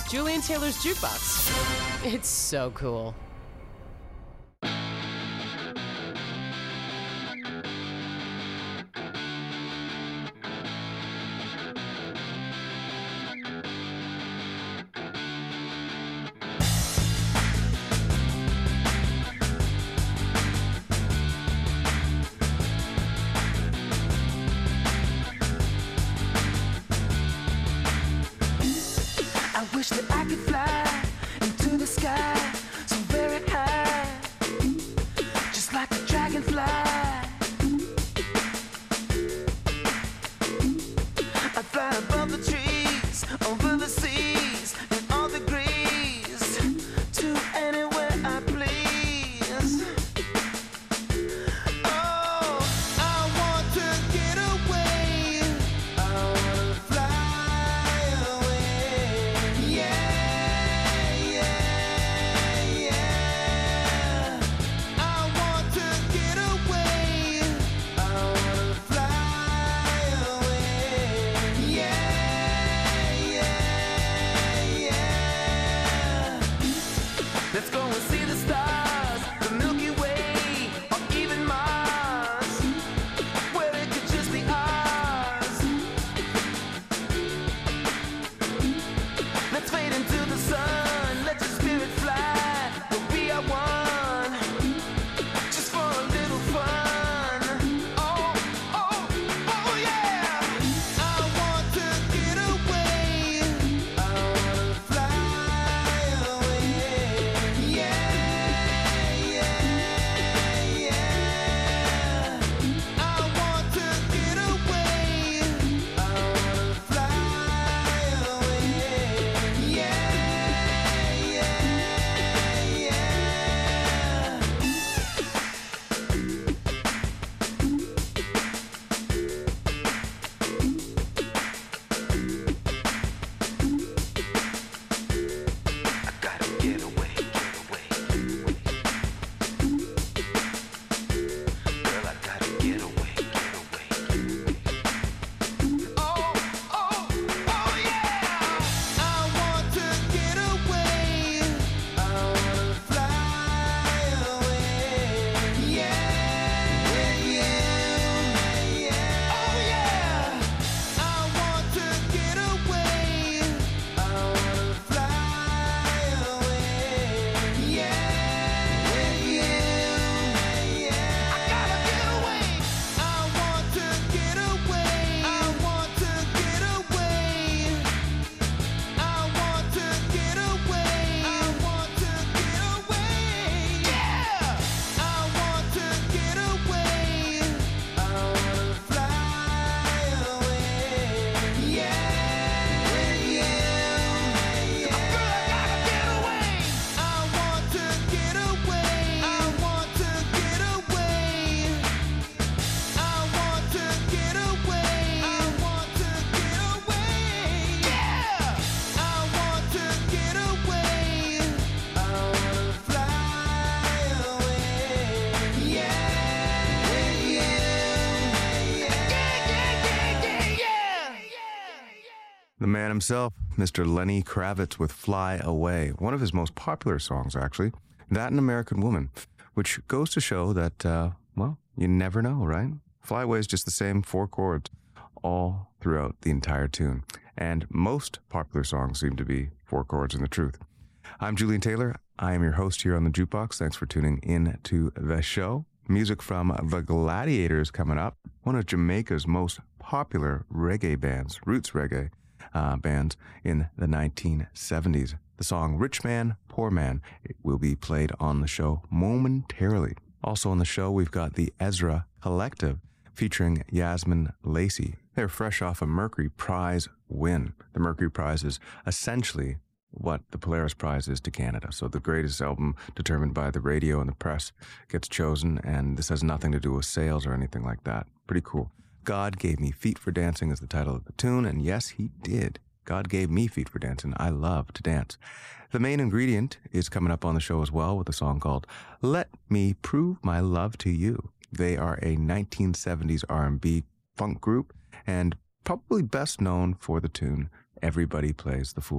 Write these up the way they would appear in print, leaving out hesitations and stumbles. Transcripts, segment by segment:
Julian Taylor's Jukebox. It's so cool. I wish that I could fly into the sky so very high, just like a dragonfly. I'd fly above the trees, over the seas, and all degrees, to anywhere I please. Oh, I want to get away. I want to fly away. Yeah, yeah, yeah. I want to get away. I want to fly away. Yeah, yeah, yeah. Let's go and see the stars, the Milky Way, or even Mars, where it could just be ours. Let's fade into the sun, let your spirit fly, we'll be our one, just for a little fun. Oh, oh, oh yeah. I want to get away. I want to fly away. Yeah, yeah, yeah. I want to get away. I want to fly away. Yeah, yeah, yeah. I gotta get away, get away, get away. Girl, I gotta get away, get away, get away. Oh, oh, oh yeah! I want to get away. I want to fly away. Yeah, yeah, yeah. Oh yeah! I want to get away. I want to fly away. Yeah, yeah, yeah. I gotta get away. I want to get away. I want to get away. I want to get away. I want to get away. Yeah. I want to get away. I want to fly away. Yeah, yeah, yeah. Girl, I gotta get away. I want to get away. I want to get away. I want to get away. I want to get away. Yeah. I want to get away. I want to fly away. Yeah, yeah, yeah, yeah, yeah, yeah. The man himself, Mr. Lenny Kravitz with Fly Away, one of his most popular songs, actually. That and American Woman, which goes to show that, well, you never know, right? Fly Away is just the same 4 chords all throughout the entire tune. And most popular songs seem to be 4 chords in the truth. I'm Julian Taylor. I am your host here on the Jukebox. Thanks for tuning in to the show. Music from The Gladiators coming up, one of Jamaica's most popular reggae bands, roots reggae bands in the 1970s. The song Rich Man, Poor Man will be played on the show momentarily. Also on the show, we've got the Ezra Collective featuring Yasmin Lacey. They're fresh off a Mercury Prize win. The Mercury Prize is essentially what the Polaris Prize is to Canada. So the greatest album determined by the radio and the press gets chosen, and this has nothing to do with sales or anything like that. Pretty cool. God Gave Me Feet for Dancing is the title of the tune, and yes, he did. God gave me feet for dancing. I love to dance. The Main Ingredient is coming up on the show as well with a song called Let Me Prove My Love to You. They are a 1970s R&B funk group and probably best known for the tune Everybody Plays the Fool.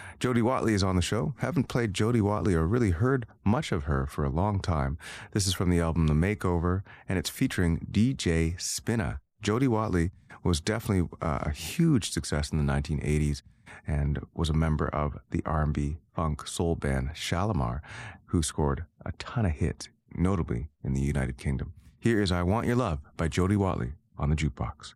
Jody Watley is on the show. Haven't played Jody Watley or really heard much of her for a long time. This is from the album The Makeover, and it's featuring DJ Spinna. Jody Watley was definitely a huge success in the 1980s and was a member of the R&B funk soul band Shalamar, who scored a ton of hits, notably in the United Kingdom. Here is I Want Your Love by Jody Watley on the Jukebox.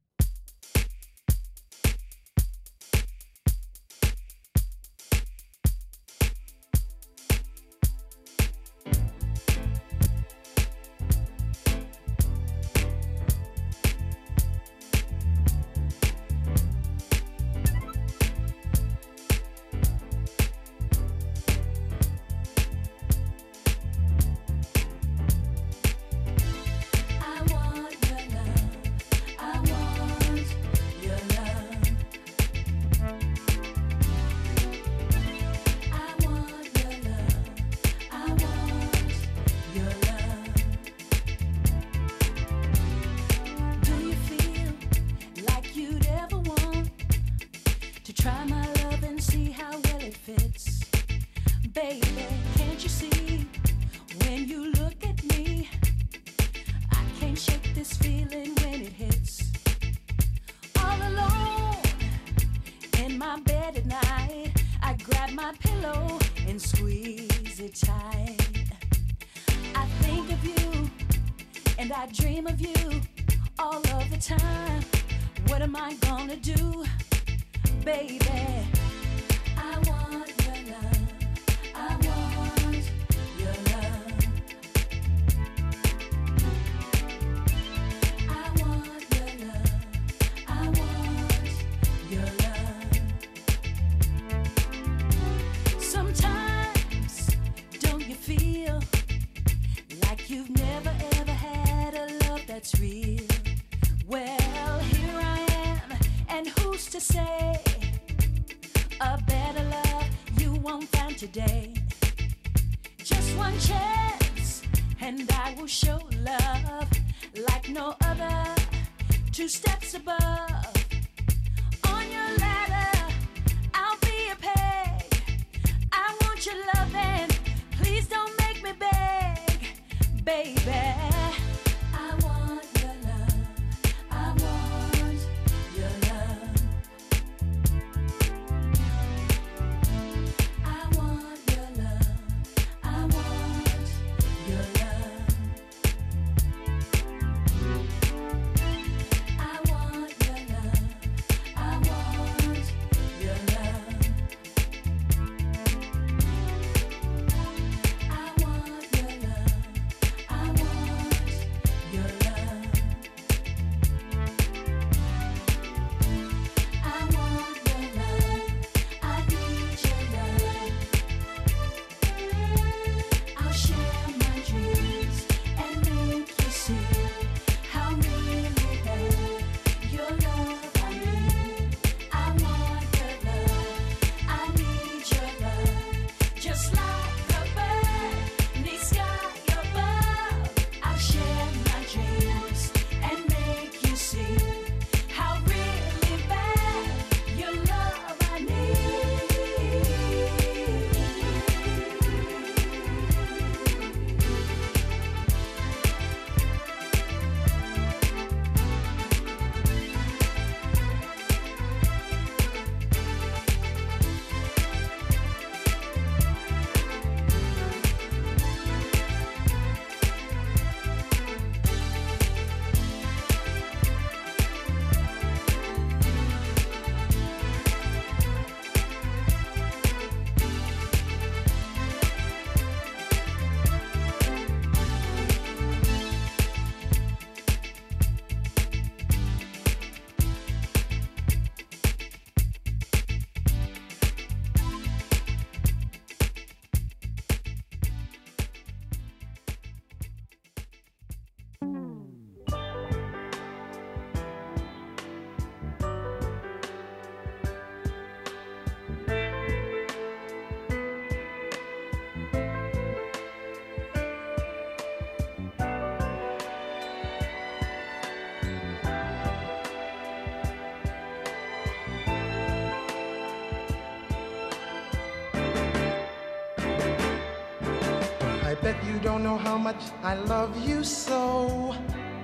bet you don't know how much I love you so.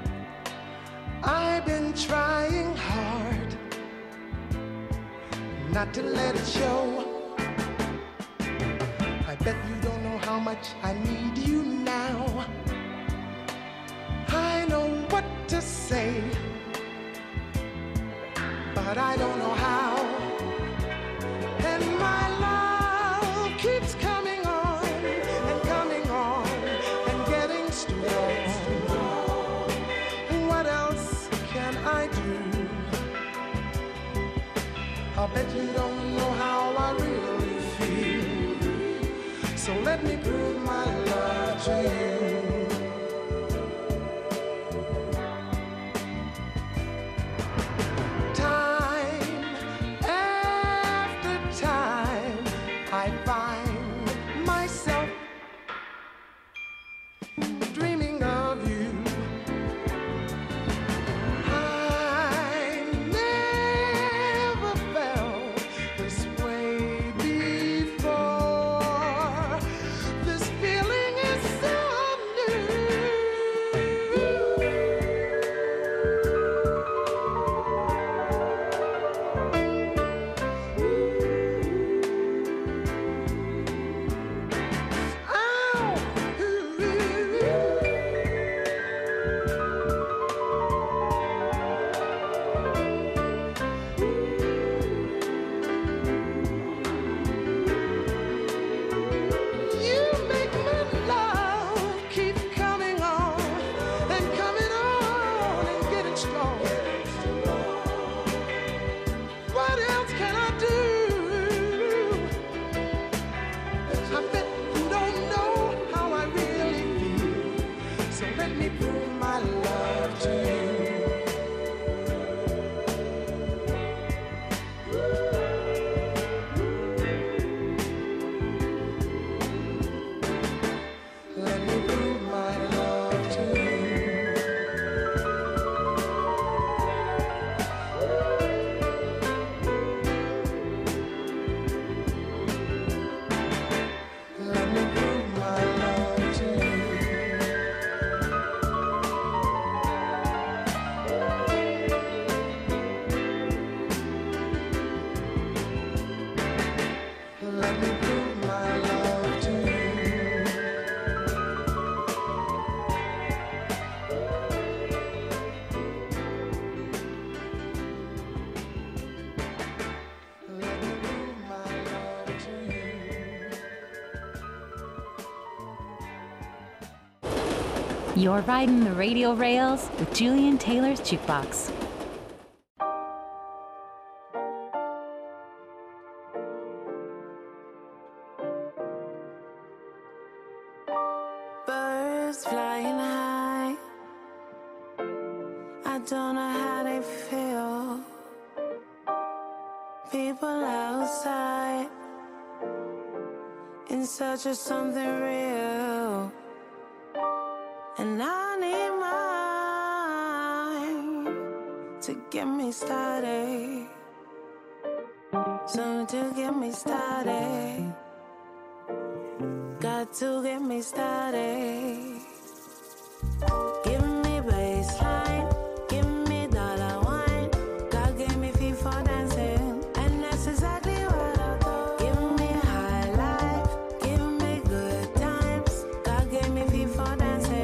I've been trying hard not to let it show. I bet you don't know how much I need you now. I know what to say, but I don't know how. And my love keeps coming on and getting strong. What else can I do? I bet you don't know how I really feel. So let me prove my love to you. Time after time, I find myself dreaming of you. I never felt this way before. This feeling is so You're riding the radio rails with Julian Taylor's Jukebox. Birds flying high, I don't know how they feel. People outside in search of something real. And I need mine to get me started. Something to get me started. Got to get me started. Give me baseline, give me dollar wine. God gave me feet for dancing, and that's exactly what I thought. Give me high life, give me good times. God gave me feet for dancing.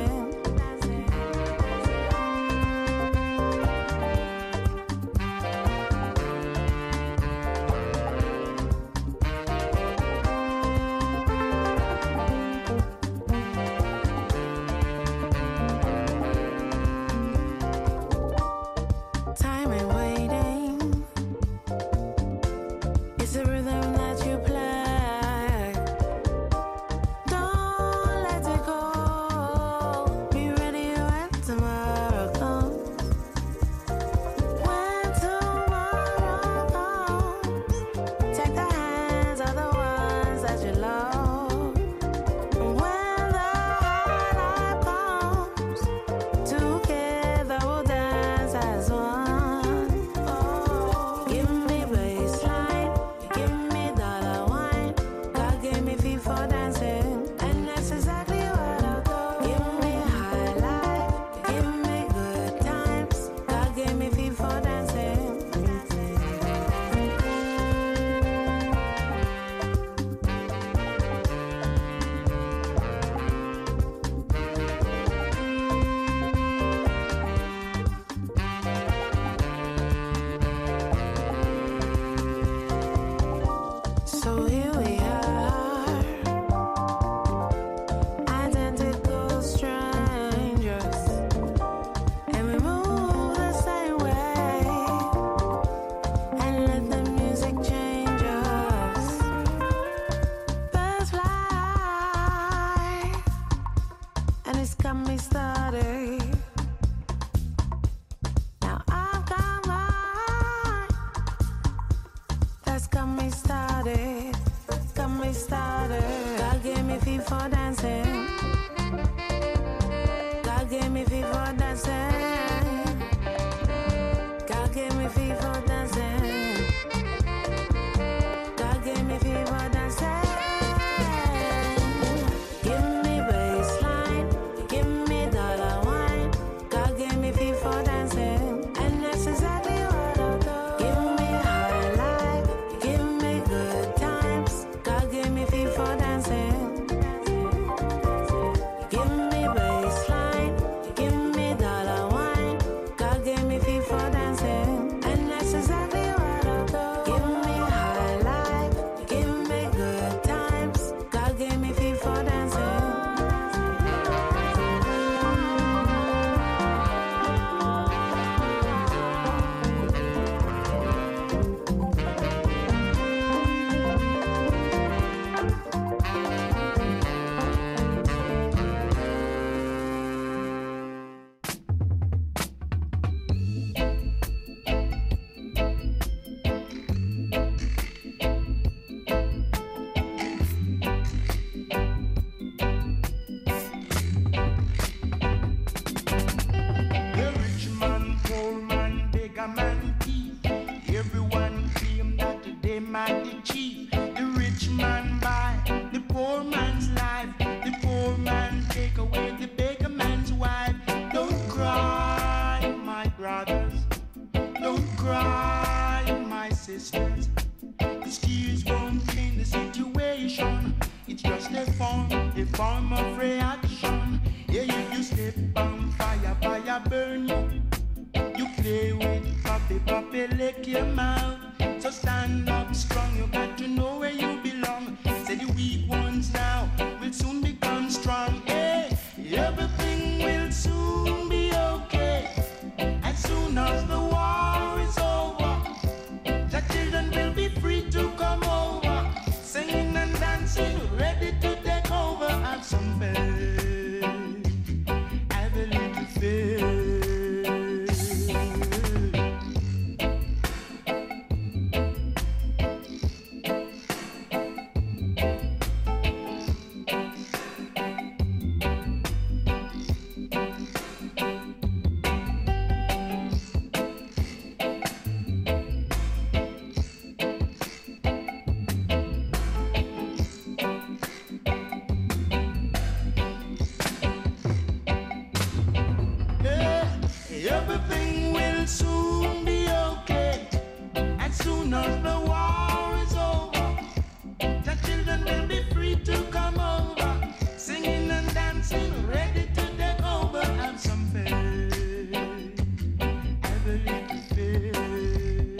So here we are, identical strangers, and we move the same way, and let the music change us. Birds fly, and it's got me started. Now I've got mine. That's got me started. Got me started. God gave me feet for dancing. God gave me feet for dancing. God gave me feet for dancing. God gave me feet for dancing. Give me baseline. Give me dollar wine. God gave me feet for dancing. And that's exactly what I'll do. Give me high life. Give me good times. God gave me feet for dancing. Give me baseline. Give me dollar wine. God gave me feet for dancing. And that's exactly what I'll do. Give me high life. Give me good times. God gave me feet for dancing. The rich man, poor man, beggar man, thief. Everyone claim that they might the chief. The rich man buy the poor man's life. The poor man take away the beggar man's wife. Don't cry, my brothers. Don't cry, my sisters. These tears won't change the situation. It's just a form of reaction. Yeah, if you step on fire, fire burn you. You play with puppy, lick your mouth. So stand up strong, you got to know where you belong. Say the weak ones now will soon become strong. Hey, everything will soon be okay. As soon as the war is over, the children will be free to come over. Singing and dancing, ready to take over. Have some faith, have a little faith. Everything will soon be okay. As soon as the war is over, the children will be free to come over. Singing and dancing, ready to take over. Have some faith, have a little faith.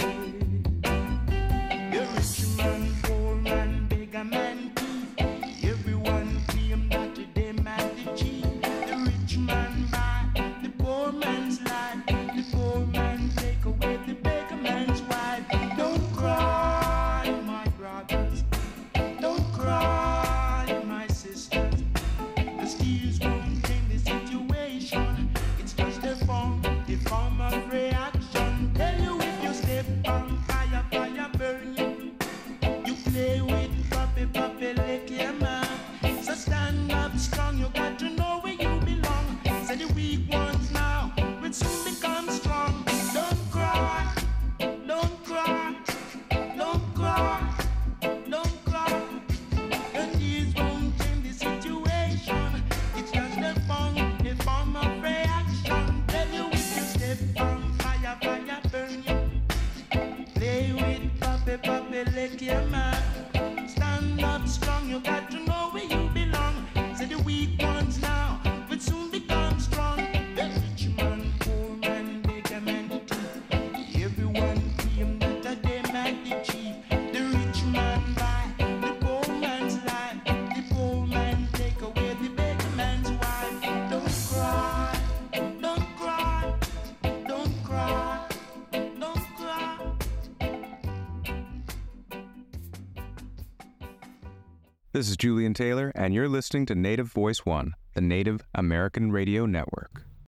The rich man, poor man, beggar man, thief. Everyone claim that they might the chief. The rich man buy the poor man's life. The poor man take away the beggar man's wife. Don't cry, my brothers. Don't cry, my sisters. The tears won't change the situation. It's just a form of reaction. Tell you if you step on fire, fire burn you. You play with puppy, lick your mouth. So stand up strong, you got to know where you belong. Say the weak ones now will soon become strong. Don't cry, don't cry, don't cry, don't cry. Your tears won't change the situation. It's just a form of reaction. Tell you if you step on fire, fire burn you. Play with puppy, lick your mouth. Stand up strong, you got to know where you belong. Say the weak ones now will soon become strong. The rich man, poor man, beggar man, thief. Everyone claim that they might the chief. The rich man buy This is Julian Taylor, and you're listening to Native Voice One, the Native American Radio Network.